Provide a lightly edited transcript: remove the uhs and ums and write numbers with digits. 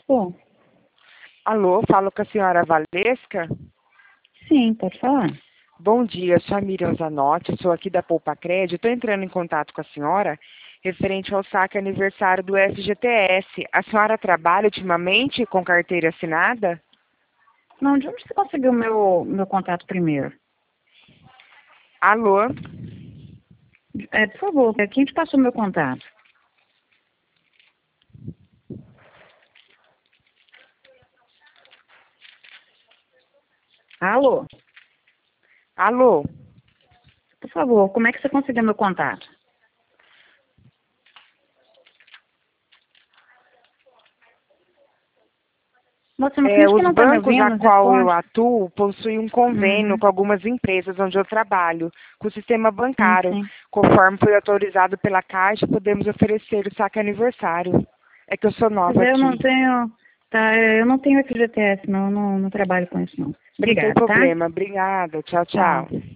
dispor. Alô, falo com a senhora Valesca? Sim, pode falar. Bom dia, sou a Miriam Zanotti, sou aqui da Poupa Crédito. Estou entrando em contato com a senhora referente ao saque aniversário do FGTS. A senhora trabalha ultimamente com carteira assinada? Não, de onde você conseguiu meu contato primeiro? Alô? Por favor, quem te passou meu contato? Alô? Alô? Por favor, como é que você conseguiu meu contato? Você não finge que Os não está me bancos a ouvindo? qual eu Responde. atuo possuem um convênio Uhum. com algumas empresas onde eu trabalho, com o sistema Sim, bancário. sim. Conforme foi autorizado pela Caixa, podemos oferecer o saque aniversário. É que eu sou Mas nova eu não aqui. tenho. Tá, eu não tenho FGTS, não trabalho com isso, não. Não tem Obrigada, tá? problema. Obrigada. Tchau, Tchau. tchau.